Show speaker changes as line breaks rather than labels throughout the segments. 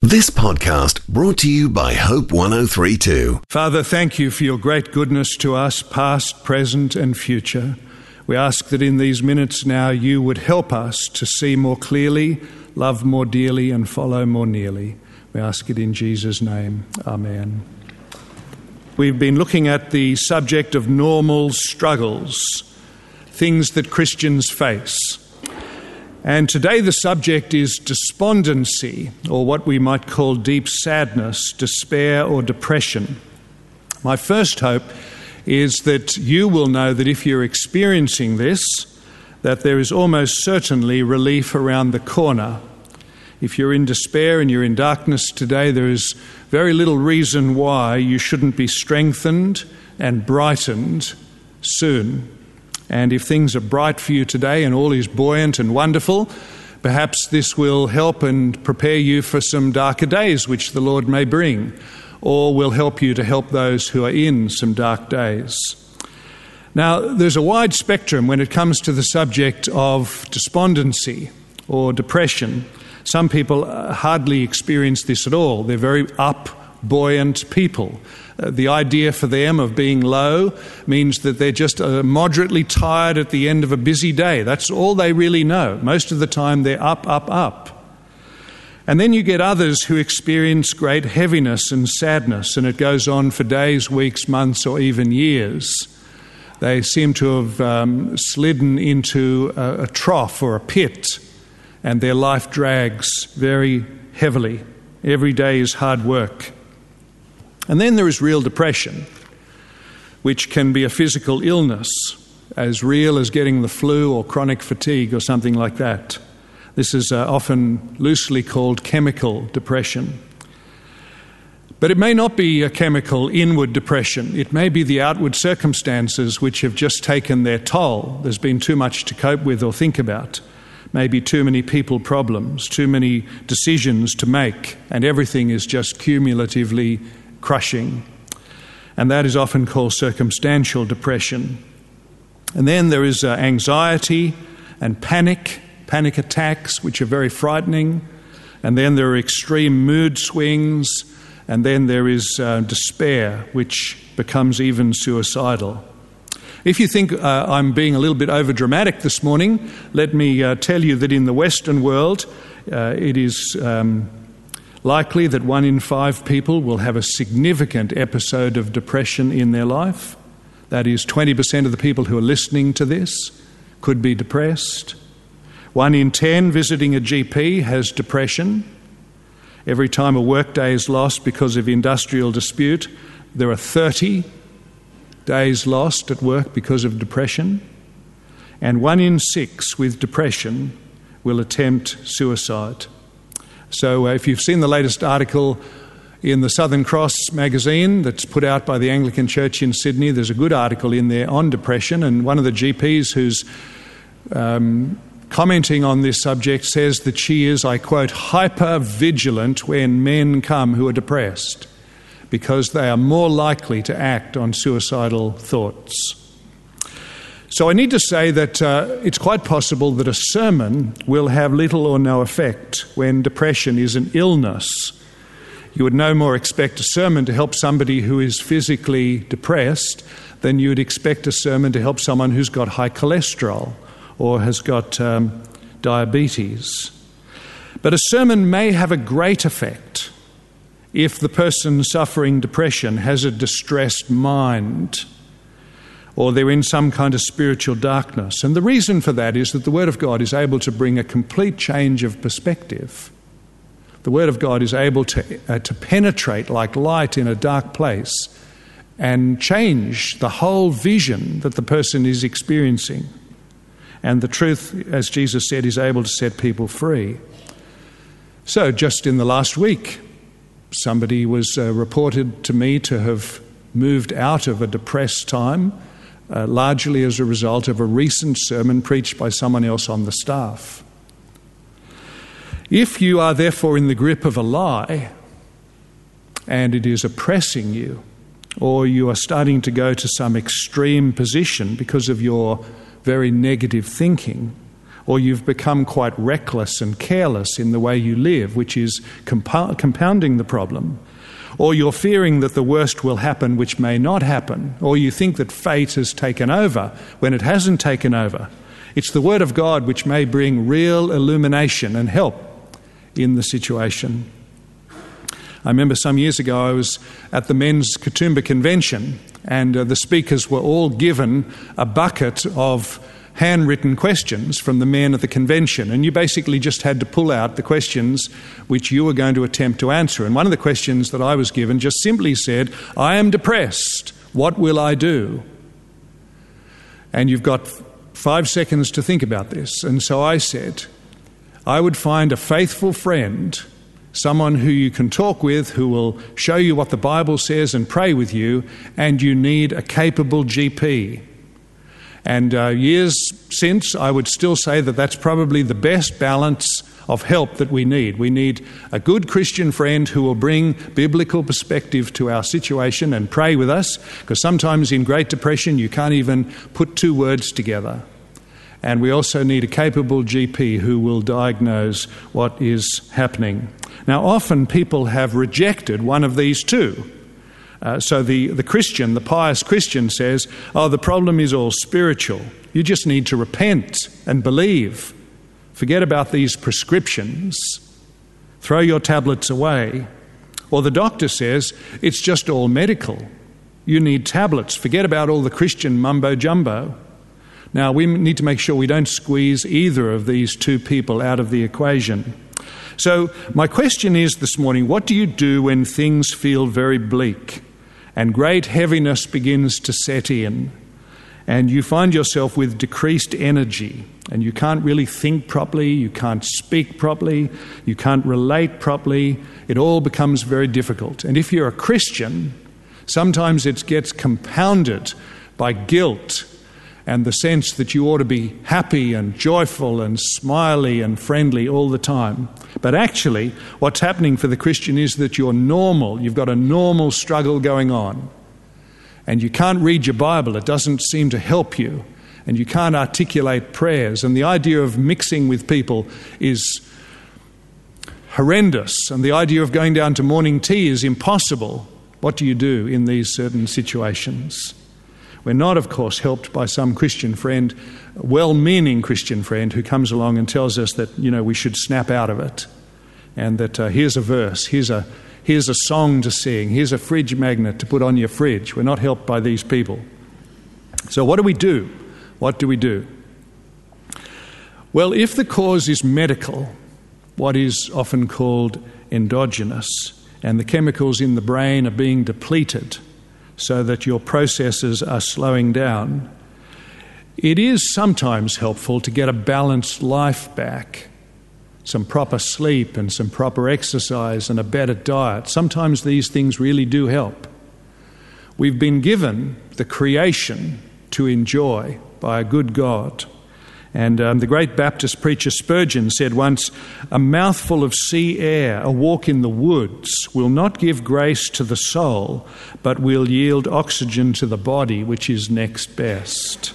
This podcast brought to you by Hope 103.2.
Father, thank you for your great goodness to us, past, present and future. We ask that in these minutes now you would help us to see more clearly, love more dearly and follow more nearly. We ask it in Jesus' name. Amen. We've been looking at the subject of normal struggles, things that Christians face. And today the subject is despondency, or what we might call deep sadness, despair or depression. My first hope is that you will know that if you're experiencing this, that there is almost certainly relief around the corner. If you're in despair and you're in darkness today, there is very little reason why you shouldn't be strengthened and brightened soon. And if things are bright for you today and all is buoyant and wonderful, perhaps this will help and prepare you for some darker days which the Lord may bring, or will help you to help those who are in some dark days. Now, there's a wide spectrum when it comes to the subject of despondency or depression. Some people hardly experience this at all. They're very buoyant people. The idea for them of being low means that they're just moderately tired at the end of a busy day. That's all they really know. Most of the time they're up. And then you get others who experience great heaviness and sadness, and it goes on for days, weeks, months, or even years. They seem to have slidden into a trough or a pit, and their life drags very heavily. Every day is hard work. And then there is real depression, which can be a physical illness, as real as getting the flu or chronic fatigue or something like that. This is often loosely called chemical depression. But it may not be a chemical inward depression. It may be the outward circumstances which have just taken their toll. There's been too much to cope with or think about. Maybe too many people problems, too many decisions to make, and everything is just cumulatively crushing. And that is often called circumstantial depression. And then there is anxiety and panic attacks, which are very frightening. And then there are extreme mood swings. And then there is despair, which becomes even suicidal. If you think I'm being a little bit overdramatic this morning, let me tell you that in the Western world, it is likely that 1 in 5 people will have a significant episode of depression in their life. That is, 20% of the people who are listening to this could be depressed. 1 in 10 visiting a GP has depression. Every time a workday is lost because of industrial dispute, there are 30 days lost at work because of depression. And 1 in 6 with depression will attempt suicide. So if you've seen the latest article in the Southern Cross magazine that's put out by the Anglican Church in Sydney, there's a good article in there on depression, and one of the GPs who's commenting on this subject says that she is, I quote, hyper-vigilant when men come who are depressed, because they are more likely to act on suicidal thoughts. So I need to say that it's quite possible that a sermon will have little or no effect when depression is an illness. You would no more expect a sermon to help somebody who is physically depressed than you would expect a sermon to help someone who's got high cholesterol or has got diabetes. But a sermon may have a great effect if the person suffering depression has a distressed mind, or they're in some kind of spiritual darkness. And the reason for that is that the Word of God is able to bring a complete change of perspective. The Word of God is able to penetrate like light in a dark place and change the whole vision that the person is experiencing. And the truth, as Jesus said, is able to set people free. So just in the last week, somebody was reported to me to have moved out of a depressed time, largely as a result of a recent sermon preached by someone else on the staff. If you are therefore in the grip of a lie and it is oppressing you, or you are starting to go to some extreme position because of your very negative thinking, or you've become quite reckless and careless in the way you live, which is compounding the problem. Or you're fearing that the worst will happen, which may not happen. Or you think that fate has taken over when it hasn't taken over. It's the Word of God which may bring real illumination and help in the situation. I remember some years ago I was at the Men's Katoomba Convention, and the speakers were all given a bucket of handwritten questions from the men at the convention, and you basically just had to pull out the questions which you were going to attempt to answer. And one of the questions that I was given just simply said, "I am depressed. What will I do?" And you've got 5 seconds to think about this. And so I said, I would find a faithful friend, someone who you can talk with, who will show you what the Bible says and pray with you, and you need a capable GP. And years since, I would still say that that's probably the best balance of help that we need. We need a good Christian friend who will bring biblical perspective to our situation and pray with us, because sometimes in Great Depression you can't even put 2 words together. And we also need a capable GP who will diagnose what is happening. Now, often people have rejected one of these two. So the Christian, the pious Christian says, the problem is all spiritual. You just need to repent and believe. Forget about these prescriptions. Throw your tablets away. Or the doctor says, it's just all medical. You need tablets. Forget about all the Christian mumbo-jumbo. Now, we need to make sure we don't squeeze either of these two people out of the equation. So my question is this morning, what do you do when things feel very bleak and great heaviness begins to set in, and you find yourself with decreased energy, and you can't really think properly, you can't speak properly, you can't relate properly? It all becomes very difficult. And if you're a Christian, sometimes it gets compounded by guilt and the sense that you ought to be happy and joyful and smiley and friendly all the time. But actually, what's happening for the Christian is that you're normal. You've got a normal struggle going on. And you can't read your Bible. It doesn't seem to help you. And you can't articulate prayers. And the idea of mixing with people is horrendous. And the idea of going down to morning tea is impossible. What do you do in these certain situations? We're not, of course, helped by some Christian friend, a well-meaning Christian friend, who comes along and tells us that, we should snap out of it. And that here's a verse, here's a song to sing, here's a fridge magnet to put on your fridge. We're not helped by these people. So what do we do? What do we do? Well, if the cause is medical, what is often called endogenous, and the chemicals in the brain are being depleted so that your processes are slowing down, it is sometimes helpful to get a balanced life back, some proper sleep and some proper exercise and a better diet. Sometimes these things really do help. We've been given the creation to enjoy by a good God. And the great Baptist preacher Spurgeon said once, "A mouthful of sea air, a walk in the woods, will not give grace to the soul, but will yield oxygen to the body, which is next best."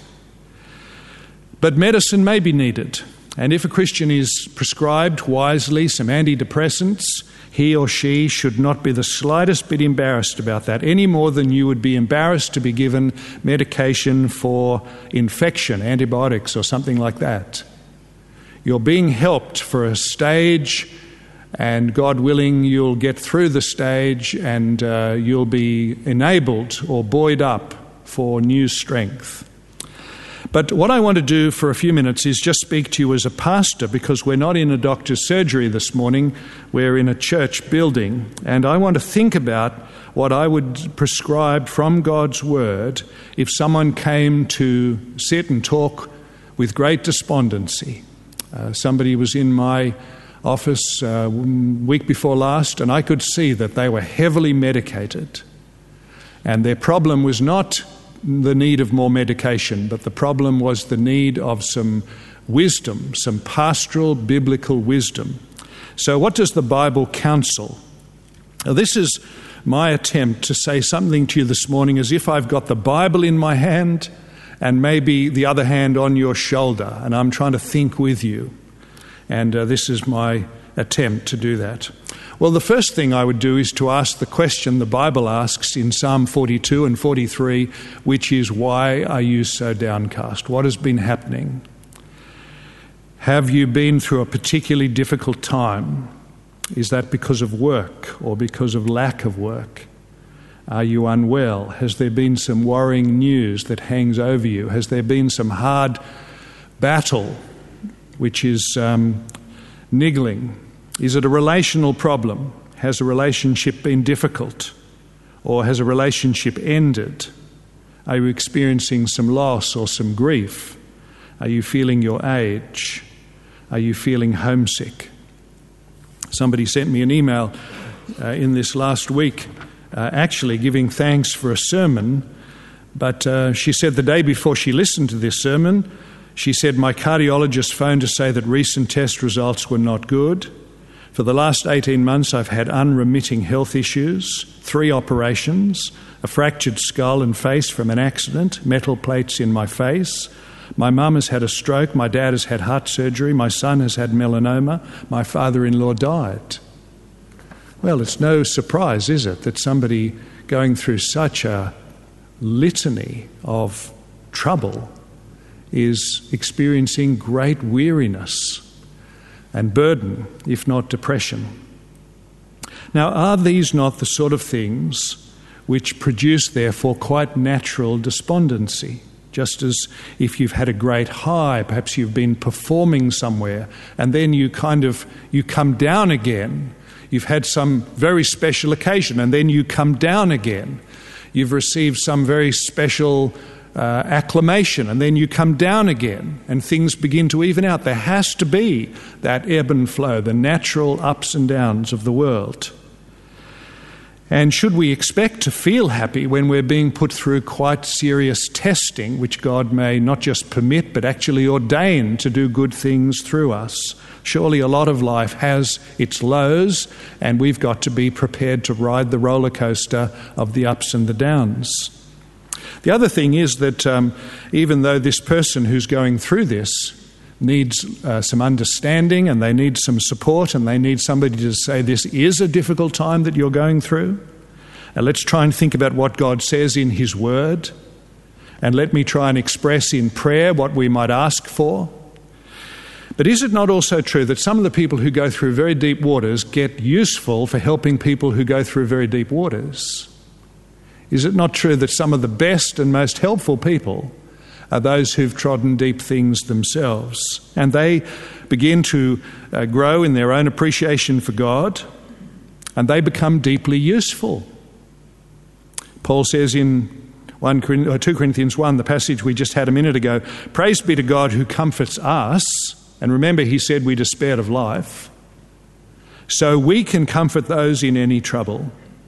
But medicine may be needed. And if a Christian is prescribed wisely some antidepressants, he or she should not be the slightest bit embarrassed about that, any more than you would be embarrassed to be given medication for infection, antibiotics or something like that. You're being helped for a stage, and God willing, you'll get through the stage and you'll be enabled or buoyed up for new strength. But what I want to do for a few minutes is just speak to you as a pastor, because we're not in a doctor's surgery this morning, we're in a church building, and I want to think about what I would prescribe from God's Word if someone came to sit and talk with great despondency. Somebody was in my office week before last, and I could see that they were heavily medicated, and their problem was not the need of more medication, but the problem was the need of some wisdom, some pastoral biblical wisdom. So what does the Bible counsel? Now, this is my attempt to say something to you this morning as if I've got the Bible in my hand and maybe the other hand on your shoulder, and I'm trying to think with you. And this is my attempt to do that. Well, the first thing I would do is to ask the question the Bible asks in Psalm 42 and 43, which is, why are you so downcast? What has been happening? Have you been through a particularly difficult time? Is that because of work or because of lack of work? Are you unwell? Has there been some worrying news that hangs over you? Has there been some hard battle which is niggling? Is it a relational problem? Has a relationship been difficult? Or has a relationship ended? Are you experiencing some loss or some grief? Are you feeling your age? Are you feeling homesick? Somebody sent me an email in this last week actually giving thanks for a sermon, but she said the day before she listened to this sermon, she said, my cardiologist phoned to say that recent test results were not good. For the last 18 months, I've had unremitting health issues, 3 operations, a fractured skull and face from an accident, metal plates in my face. My mum has had a stroke, my dad has had heart surgery, my son has had melanoma, my father-in-law died. Well, it's no surprise, is it, that somebody going through such a litany of trouble is experiencing great weariness and burden, if not depression. Now, are these not the sort of things which produce, therefore, quite natural despondency? Just as if you've had a great high, perhaps you've been performing somewhere, and then you come down again. You've had some very special occasion, and then you come down again. You've received some very special acclamation, and then you come down again, and things begin to even out. There has to be that ebb and flow, the natural ups and downs of the world. And should we expect to feel happy when we're being put through quite serious testing, which God may not just permit, but actually ordain to do good things through us? Surely a lot of life has its lows, and we've got to be prepared to ride the roller coaster of the ups and the downs. The other thing is that even though this person who's going through this needs some understanding, and they need some support, and they need somebody to say, this is a difficult time that you're going through, and let's try and think about what God says in His Word, and let me try and express in prayer what we might ask for. But is it not also true that some of the people who go through very deep waters get useful for helping people who go through very deep waters? Is it not true that some of the best and most helpful people are those who've trodden deep things themselves, and they begin to grow in their own appreciation for God, and they become deeply useful? Paul says in 2 Corinthians 1, the passage we just had a minute ago, praise be to God who comforts us, and remember he said we despaired of life, so we can comfort those in any trouble.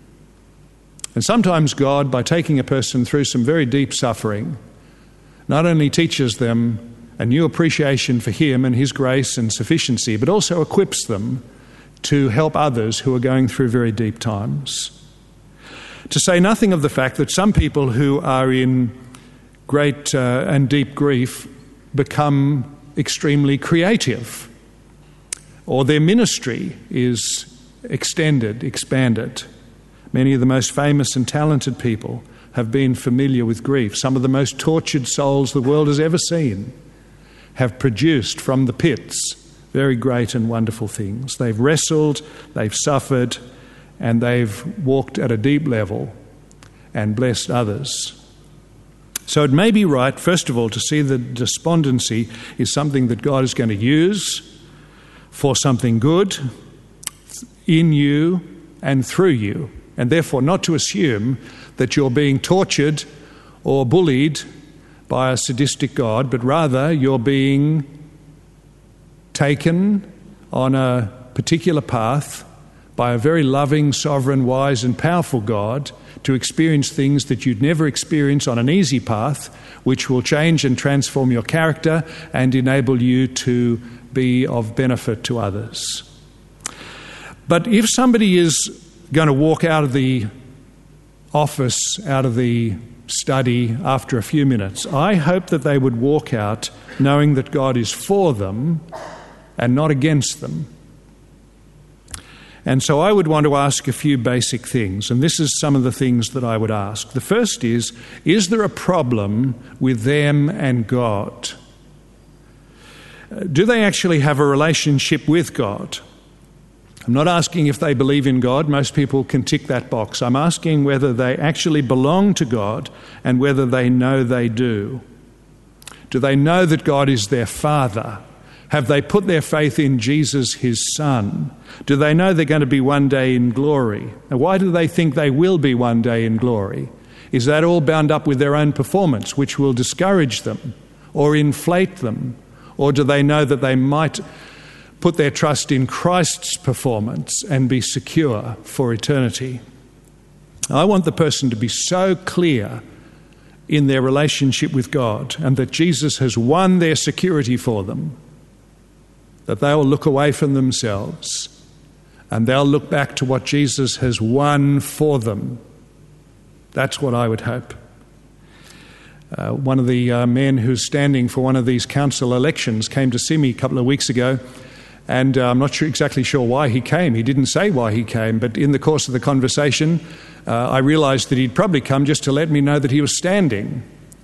And sometimes God, by taking a person through some very deep suffering, not only teaches them a new appreciation for Him and His grace and sufficiency, but also equips them to help others who are going through very deep times. To say nothing of the fact that some people who are in great and deep grief become extremely creative, or their ministry is expanded. Many of the most famous and talented people have been familiar with grief. Some of the most tortured souls the world has ever seen have produced from the pits very great and wonderful things. They've wrestled, they've suffered, and they've walked at a deep level and blessed others. So it may be right, first of all, to see that despondency is something that God is going to use for something good in you and through you, and therefore not to assume that you're being tortured or bullied by a sadistic God, but rather you're being taken on a particular path by a very loving, sovereign, wise and powerful God to experience things that you'd never experience on an easy path, which will change and transform your character and enable you to be of benefit to others. But if somebody is going to walk out of the office, out of the study after a few minutes, I hope that they would walk out knowing that God is for them and not against them. And so I would want to ask a few basic things, and this is some of the things that I would ask. The first is there a problem with them and God? Do they actually have a relationship with God? I'm not asking if they believe in God. Most people can tick that box. I'm asking whether they actually belong to God and whether they know they do. Do they know that God is their Father? Have they put their faith in Jesus, his Son? Do they know they're going to be one day in glory? Now, why do they think they will be one day in glory? Is that all bound up with their own performance, which will discourage them or inflate them? Or do they know that they might put their trust in Christ's performance and be secure for eternity? I want the person to be so clear in their relationship with God and that Jesus has won their security for them, that they'll look away from themselves and they'll look back to what Jesus has won for them. That's what I would hope. One of the men who's standing for one of these council elections came to see me a couple of weeks ago, and I'm not exactly sure why he came. He didn't say why he came, but in the course of the conversation, I realised that he'd probably come just to let me know that he was standing.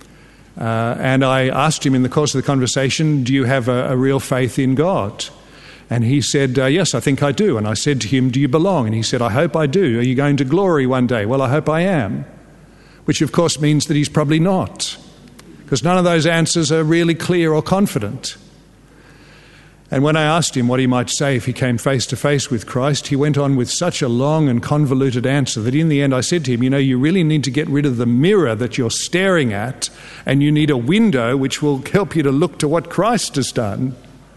And I asked him in the course of the conversation, do you have a real faith in God? And he said, yes, I think I do. And I said to him, do you belong? And he said, I hope I do. Are you going to glory one day? Well, I hope I am. Which of course means that he's probably not, because none of those answers are really clear or confident. And when I asked him what he might say if he came face to face with Christ, he went on with such a long and convoluted answer that in the end I said to him, you really need to get rid of the mirror that you're staring at, and you need a window which will help you to look to what Christ has done.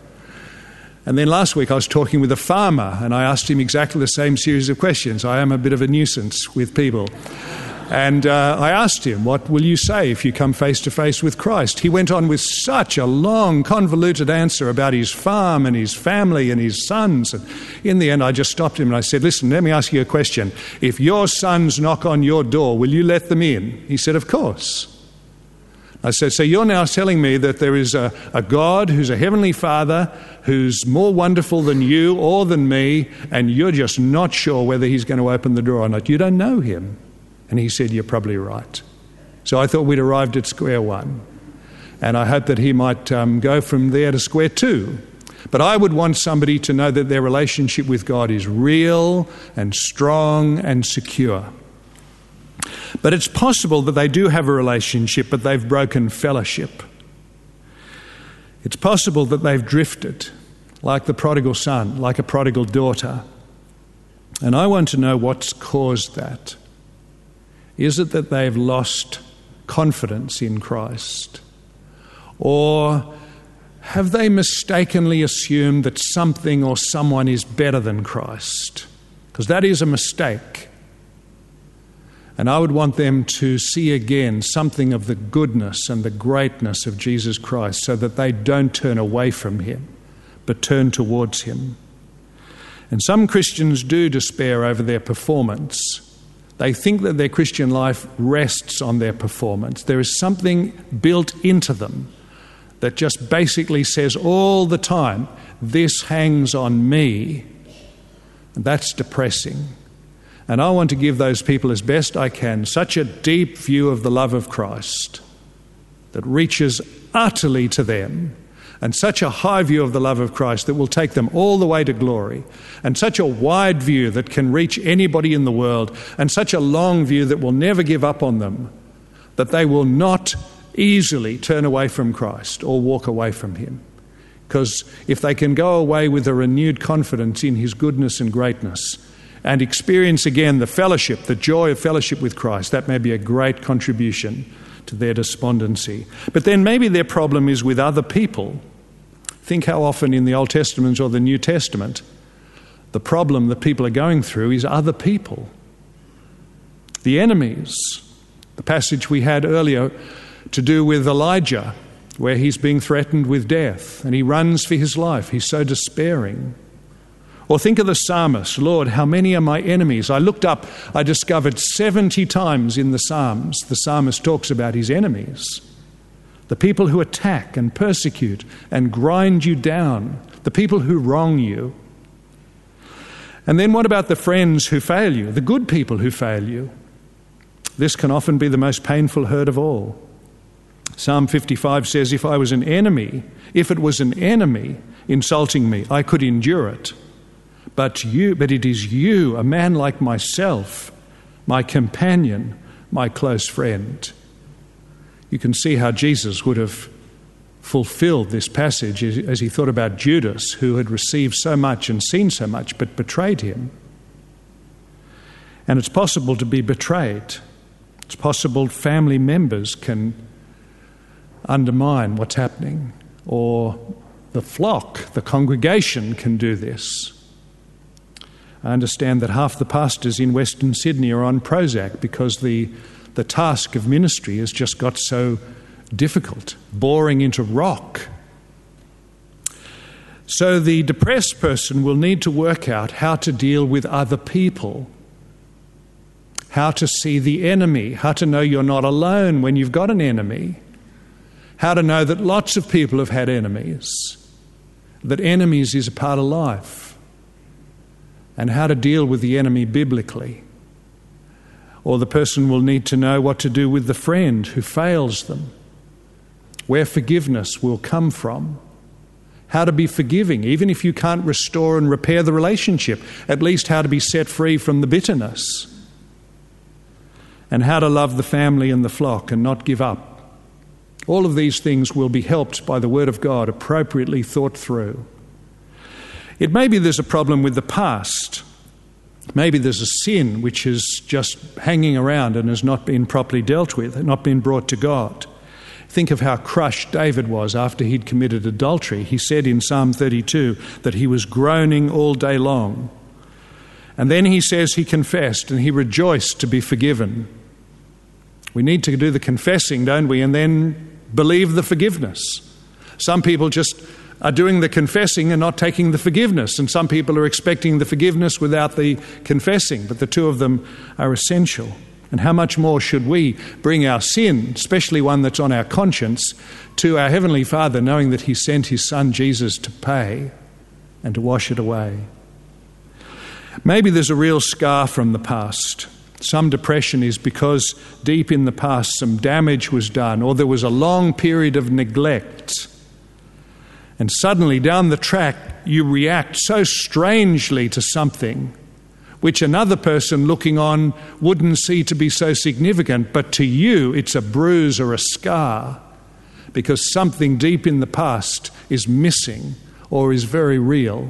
And then last week I was talking with a farmer, and I asked him exactly the same series of questions. I am a bit of a nuisance with people. And I asked him, what will you say if you come face to face with Christ? He went on with such a long, convoluted answer about his farm and his family and his sons. And in the end, I just stopped him and I said, listen, let me ask you a question. If your sons knock on your door, will you let them in? He said, of course. I said, so you're now telling me that there is a God who's a heavenly Father who's more wonderful than you or than me, and you're just not sure whether he's going to open the door or not. You don't know him. And he said, you're probably right. So I thought we'd arrived at square one. And I hope that he might go from there to square two. But I would want somebody to know that their relationship with God is real and strong and secure. But it's possible that they do have a relationship, but they've broken fellowship. It's possible that they've drifted, like the prodigal son, like a prodigal daughter. And I want to know what's caused that. Is it that they've lost confidence in Christ? Or have they mistakenly assumed that something or someone is better than Christ? Because that is a mistake. And I would want them to see again something of the goodness and the greatness of Jesus Christ so that they don't turn away from him, but turn towards him. And some Christians do despair over their performance. They think that their Christian life rests on their performance. There is something built into them that just basically says all the time, this hangs on me. And that's depressing. And I want to give those people as best I can such a deep view of the love of Christ that reaches utterly to them, and such a high view of the love of Christ that will take them all the way to glory, and such a wide view that can reach anybody in the world, and such a long view that will never give up on them, that they will not easily turn away from Christ or walk away from him. Because if they can go away with a renewed confidence in his goodness and greatness and experience again the fellowship, the joy of fellowship with Christ, that may be a great contribution to their despondency. But then maybe their problem is with other people. Think how often in the Old Testament or the New Testament, the problem that people are going through is other people. The enemies. The passage we had earlier to do with Elijah, where he's being threatened with death and he runs for his life. He's so despairing. Or think of the psalmist, Lord, how many are my enemies? I looked up, I discovered 70 times in the Psalms the psalmist talks about his enemies. The people who attack and persecute and grind you down, the people who wrong you. And then what about the friends who fail you, the good people who fail you? This can often be the most painful hurt of all. Psalm 55 says, if it was an enemy insulting me, I could endure it. But it is you, a man like myself, my companion, my close friend. You can see how Jesus would have fulfilled this passage as he thought about Judas, who had received so much and seen so much, but betrayed him. And it's possible to be betrayed. It's possible family members can undermine what's happening, or the flock, the congregation can do this. I understand that half the pastors in Western Sydney are on Prozac because the task of ministry has just got so difficult, boring into rock. So the depressed person will need to work out how to deal with other people, how to see the enemy, how to know you're not alone when you've got an enemy, how to know that lots of people have had enemies, that enemies is a part of life, and how to deal with the enemy biblically. Or the person will need to know what to do with the friend who fails them, where forgiveness will come from, how to be forgiving, even if you can't restore and repair the relationship, at least how to be set free from the bitterness, and how to love the family and the flock and not give up. All of these things will be helped by the Word of God, appropriately thought through. It may be there's a problem with the past. Maybe there's a sin which is just hanging around and has not been properly dealt with, not been brought to God. Think of how crushed David was after he'd committed adultery. He said in Psalm 32 that he was groaning all day long. And then he says he confessed and he rejoiced to be forgiven. We need to do the confessing, don't we, and then believe the forgiveness. Some people just are doing the confessing and not taking the forgiveness, and some people are expecting the forgiveness without the confessing, but the two of them are essential. And how much more should we bring our sin, especially one that's on our conscience, to our Heavenly Father, knowing that He sent His Son Jesus to pay and to wash it away? Maybe there's a real scar from the past. Some depression is because deep in the past some damage was done, or there was a long period of neglect. And suddenly down the track you react so strangely to something which another person looking on wouldn't see to be so significant, but to you it's a bruise or a scar because something deep in the past is missing or is very real.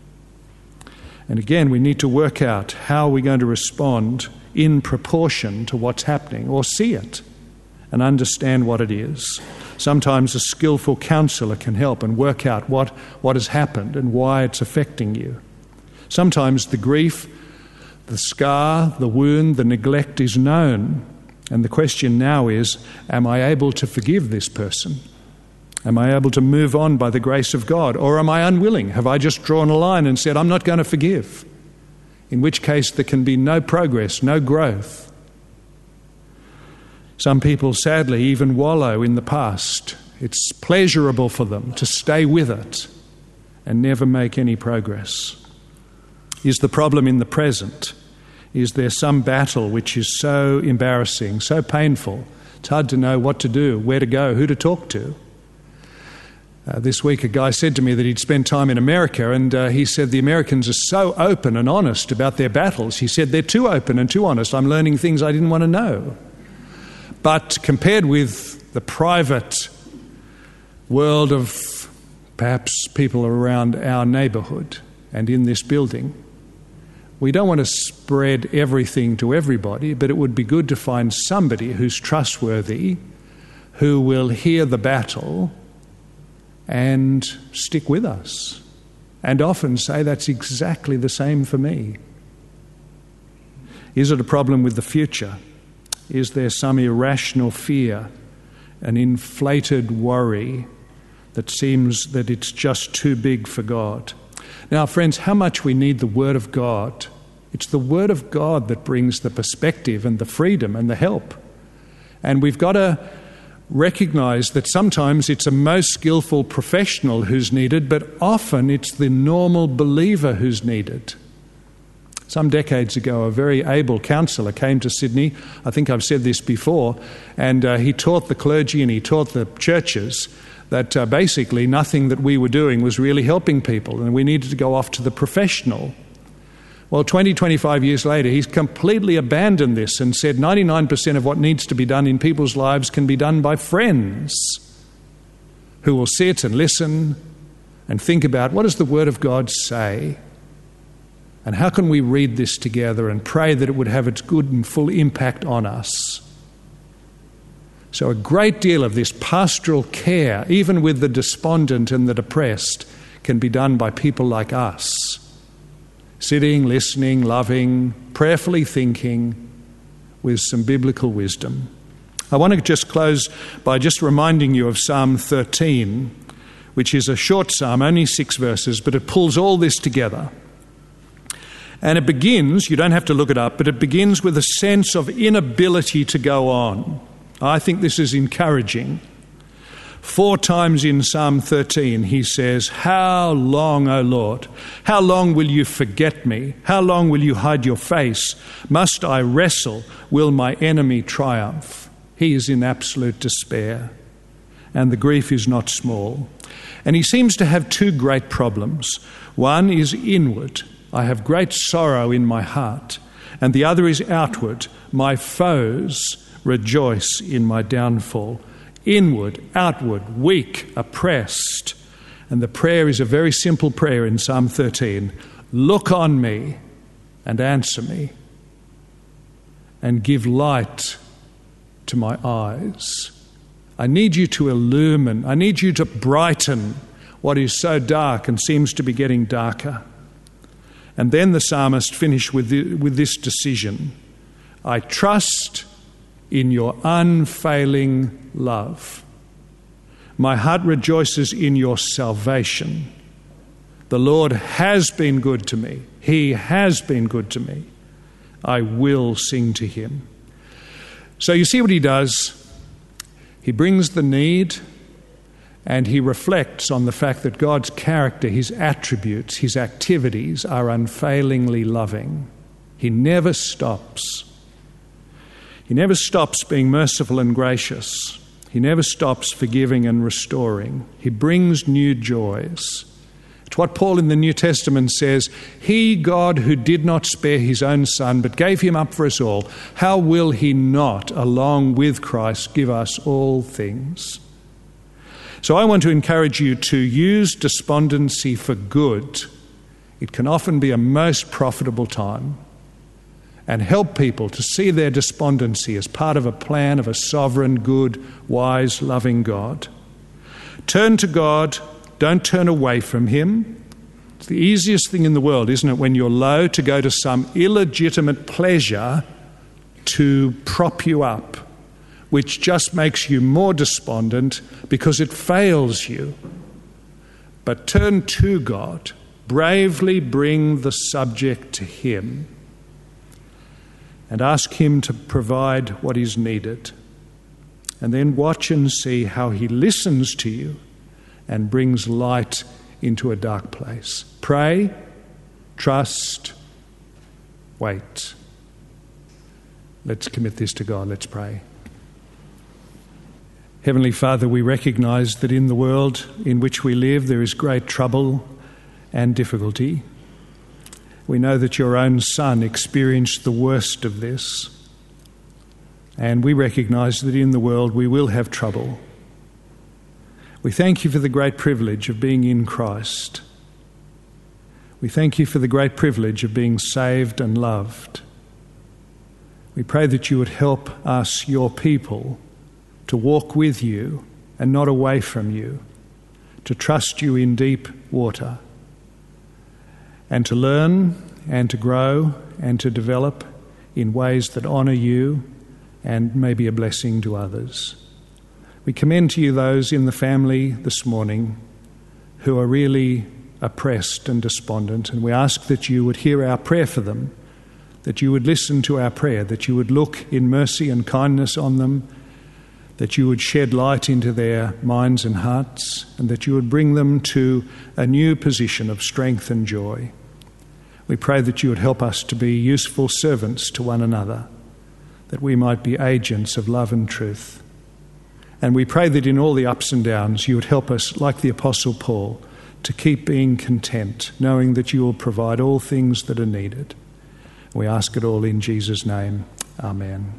And again, we need to work out how we're going to respond in proportion to what's happening, or see it and understand what it is. Sometimes a skillful counsellor can help and work out what has happened and why it's affecting you. Sometimes the grief, the scar, the wound, the neglect is known. And the question now is, am I able to forgive this person? Am I able to move on by the grace of God? Or am I unwilling? Have I just drawn a line and said, I'm not going to forgive? In which case there can be no progress, no growth. Some people, sadly, even wallow in the past. It's pleasurable for them to stay with it and never make any progress. Is the problem in the present? Is there some battle which is so embarrassing, so painful, it's hard to know what to do, where to go, who to talk to? This week a guy said to me that he'd spent time in America, and he said the Americans are so open and honest about their battles. He said they're too open and too honest. I'm learning things I didn't want to know. But compared with the private world of perhaps people around our neighbourhood and in this building, we don't want to spread everything to everybody, but it would be good to find somebody who's trustworthy, who will hear the battle and stick with us, and often say that's exactly the same for me. Is it a problem with the future? Is there some irrational fear, an inflated worry that seems that it's just too big for God? Now, friends, how much we need the Word of God. It's the Word of God that brings the perspective and the freedom and the help. And we've got to recognise that sometimes it's a most skillful professional who's needed, but often it's the normal believer who's needed. Some decades ago, a very able counsellor came to Sydney. I think I've said this before. And he taught the clergy and he taught the churches that basically nothing that we were doing was really helping people, and we needed to go off to the professional. Well, 25 years later, he's completely abandoned this and said 99% of what needs to be done in people's lives can be done by friends who will sit and listen and think about, what does the Word of God say? And how can we read this together and pray that it would have its good and full impact on us? So a great deal of this pastoral care, even with the despondent and the depressed, can be done by people like us. Sitting, listening, loving, prayerfully thinking with some biblical wisdom. I want to just close by just reminding you of Psalm 13, which is a short psalm, only 6 verses, but it pulls all this together. And it begins, you don't have to look it up, but it begins with a sense of inability to go on. I think this is encouraging. 4 times in Psalm 13 he says, "How long, O Lord? How long will you forget me? How long will you hide your face? Must I wrestle? Will my enemy triumph?" He is in absolute despair, and the grief is not small. And he seems to have 2 great problems. One is inward. I have great sorrow in my heart. And the other is outward. My foes rejoice in my downfall. Inward, outward, weak, oppressed. And the prayer is a very simple prayer in Psalm 13. Look on me and answer me, and give light to my eyes. I need you to illumine. I need you to brighten what is so dark and seems to be getting darker. And then the psalmist finished with this decision. I trust in your unfailing love. My heart rejoices in your salvation. The Lord has been good to me. He has been good to me. I will sing to him. So you see what he does? He brings the need, and he reflects on the fact that God's character, his attributes, his activities are unfailingly loving. He never stops. He never stops being merciful and gracious. He never stops forgiving and restoring. He brings new joys. It's what Paul in the New Testament says, He, God, who did not spare his own Son, but gave him up for us all, how will he not, along with Christ, give us all things? So I want to encourage you to use despondency for good. It can often be a most profitable time, and help people to see their despondency as part of a plan of a sovereign, good, wise, loving God. Turn to God. Don't turn away from him. It's the easiest thing in the world, isn't it, when you're low, to go to some illegitimate pleasure to prop you up, which just makes you more despondent because it fails you. But turn to God. Bravely bring the subject to him and ask him to provide what is needed. And then watch and see how he listens to you and brings light into a dark place. Pray, trust, wait. Let's commit this to God. Let's pray. Heavenly Father, we recognize that in the world in which we live there is great trouble and difficulty. We know that your own Son experienced the worst of this, and we recognize that in the world we will have trouble. We thank you for the great privilege of being in Christ. We thank you for the great privilege of being saved and loved. We pray that you would help us, your people, to walk with you and not away from you, to trust you in deep water, and to learn and to grow and to develop in ways that honour you and may be a blessing to others. We commend to you those in the family this morning who are really oppressed and despondent, and we ask that you would hear our prayer for them, that you would listen to our prayer, that you would look in mercy and kindness on them, that you would shed light into their minds and hearts, and that you would bring them to a new position of strength and joy. We pray that you would help us to be useful servants to one another, that we might be agents of love and truth. And we pray that in all the ups and downs you would help us, like the Apostle Paul, to keep being content, knowing that you will provide all things that are needed. We ask it all in Jesus' name. Amen.